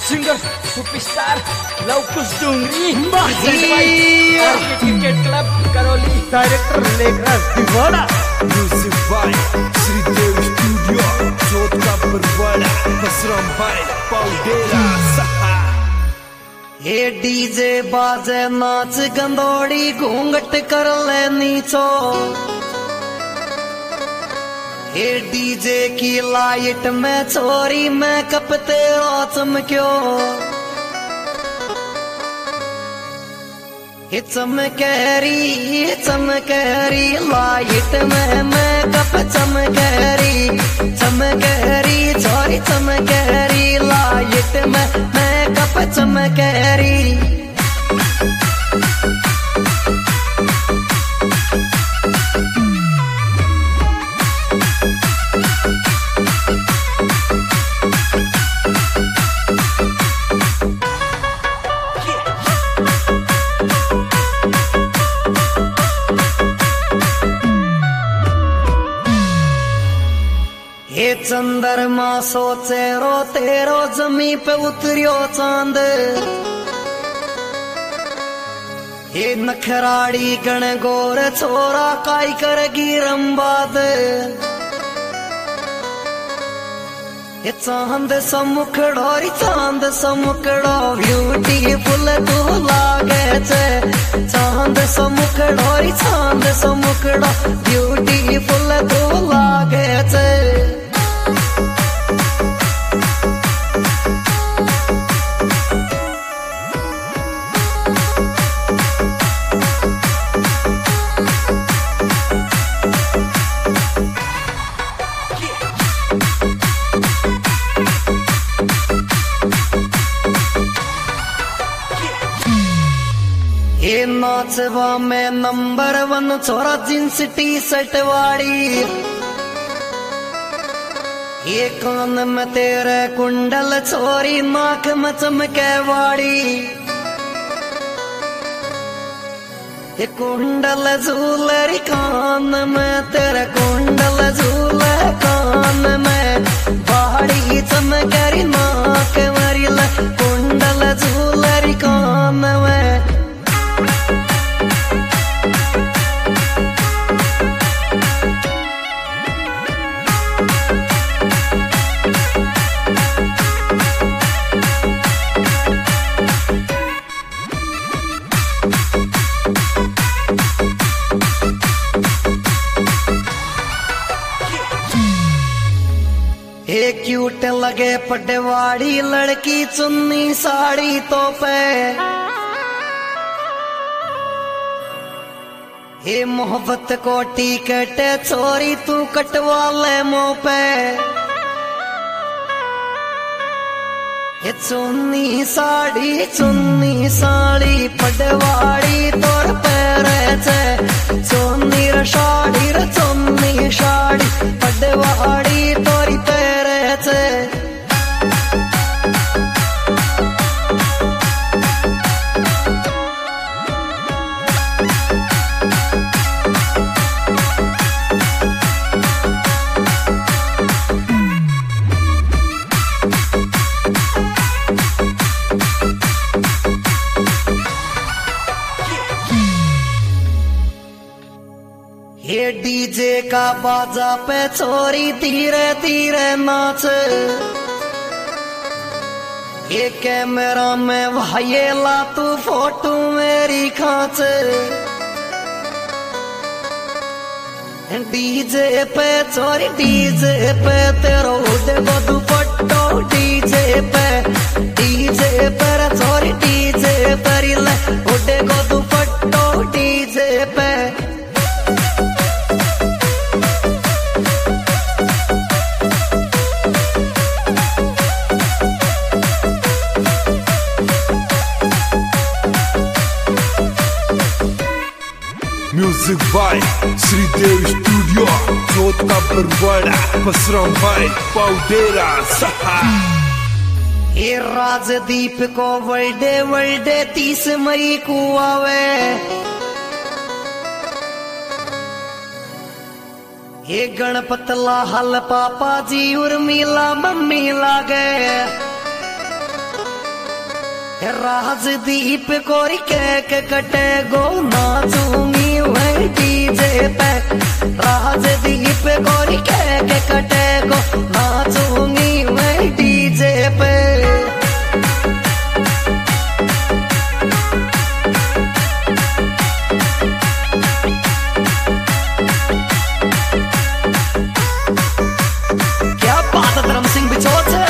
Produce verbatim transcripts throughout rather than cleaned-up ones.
Singer superstar Lavkush Dongri cricket club Karauli, director Lekhraj Diwada, music by Shridev studio जोत का परवाड़ा, बसराम भाई पाउडेरा सहा। ये डीजे बाजे नाच गंदोड़ी घूंघट कर ले नीचो, ये डीजे की लाइट में छोरी में कप तेरा चमक्यो, ये चमकेरी चमकेरी लाइट में मैं कप चमकेरी चमकेरी छोरी चमकेरी लाइट में मैं कप चमकेरी। ये चंद्रमा सोचे रो तेरो जमी पे उतरियो चांद, ये नखराड़ी गण गोर छोरा काई करगी रंबाद, ये चांद समुखड़ो री चांद समुखड़ो ब्यूटीफुल तू लागे छे, चांद समुखड़ो री चांद समुखड़ो ब्यूटीफुल तू लागे छे। ये नाचवा में नंबर वन छोरा जींस टी शर्ट वाड़ी, ये कान में तेरे कुंडल छोरी नाक में चमके वाड़ी, ये कुंडल झूलरी कान में तेरे कुंडल झूले कान में, बाड़ी चमकेरी नाक मरी ले कुंडल झूलरी कान में। ये क्यूट लगे पटवाड़ी लड़की चुन्नी साड़ी तो पे, ये मोहब्बत को टिकट छोरी तू कटवा ले मुंह पे, ये चुन्नी साड़ी चुन्नी साड़ी पटवाड़ी तोर पैरे छे, चुन्नी रे साड़ी रे चुन्नी साड़ी पटवाड़ी तोरी पैरे छे। ये डीजे का बाजा पे छोरी धीरे धीरे नाच, ये कैमरा में भाई ला तू फोटो मेरी खाच, डीजे पे छोरी डीजे पे तेरो उड़े बदू पट्टो डीजे पे डीजे पर छोरी डीजे पर ले उड़े बदू पट्टो डीजे पे। म्यूजिक बाय श्रीदेव स्टूडियो जोत का परवाड़ा, बसराम भाई पाउडेरा सहा। ये राजदीप को वर्ल्डे वर्ल्डे तीस मई को आवे, ये गणपतला हल पापा जी उर्मिला मम्मी लागे, राजदीप कोरी केक कटे गो नाचूंगी वही डीजे पे। राजदीप कोरी केक कटे गो नाचूंगी वही डीजे पे। क्या बात है धर्म सिंह बिचौल से।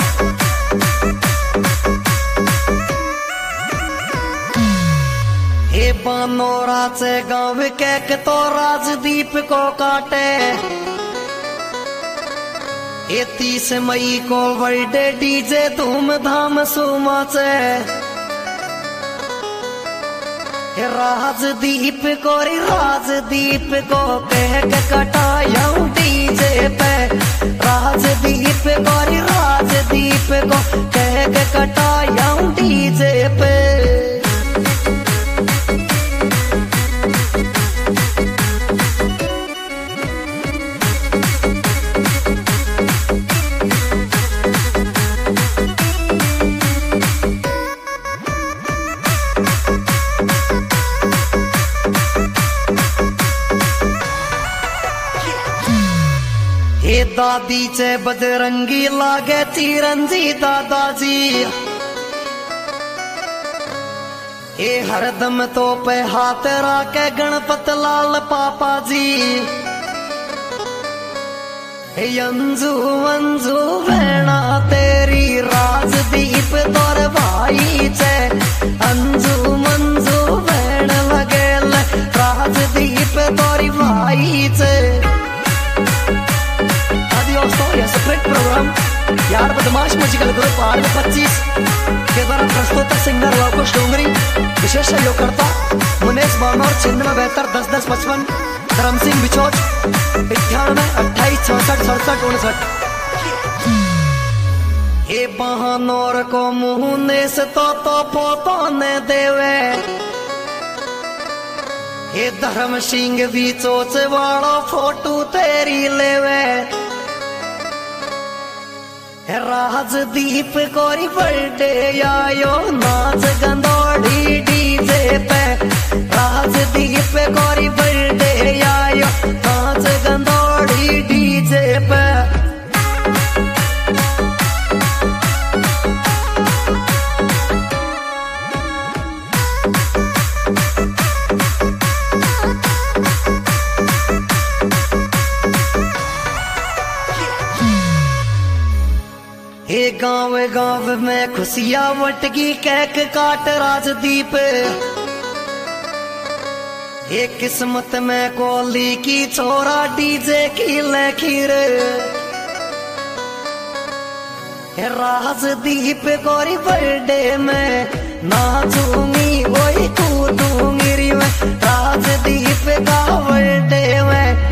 बानोराचे गाँव केक तो राजदीप को काटे। ये तीस मई को बर्थडे डीजे धूमधाम सुमाचे। राजदीप को रे राजदीप को केक कटाऊं डीजे पे। राजदीप को रे राजदीप को केक कटाऊं डीजे पे। दादी चे बजरंगी लागे चिरंजी दादाजी। ए हरदम तो पे हाथ राके गणपत लाल पापा जी। अंजू अंजू भेणा तेरी राजदीप तोर भाई चे। अंजू मंजू भेण लगेल राजदीप तोरी भाई चे। सेपरेट प्रोग्राम यार बदमाश म्यूजिकल ग्रुप आर पच्चीस के द्वारा प्रस्तुत सिंगर लवकुश डोंगरी। विशेष सहयोगकर्ता मुनेश बानोर छिन्न में बेहतर दस दस पचपन। धर्म सिंह बिचौच इक्यानवे अट्ठाईस चौसठ सड़सठ उनसठ। ये बहानोर को मुँह से तो तो पोतो ने देवे। ये धर्म सिंह बिचौच वाला फोटो तेरी लेवे। राजदीप कोरी बर्थडे आयो नाच गंदोड़ी डीजे पे। राजदीप कोरी बर्थडे आयो नाच गंदोड़ी डीजे पे। ये गाँव गाँव में खुशियाँ वटगी केक काट राजदीप। ये किस्मत में कोली की छोरा डीजे की लकीर। राजदीप कोरी बर्थडे में नाचूंगी वही कूदूंगी री मैं। राजदीप का बर्थडे में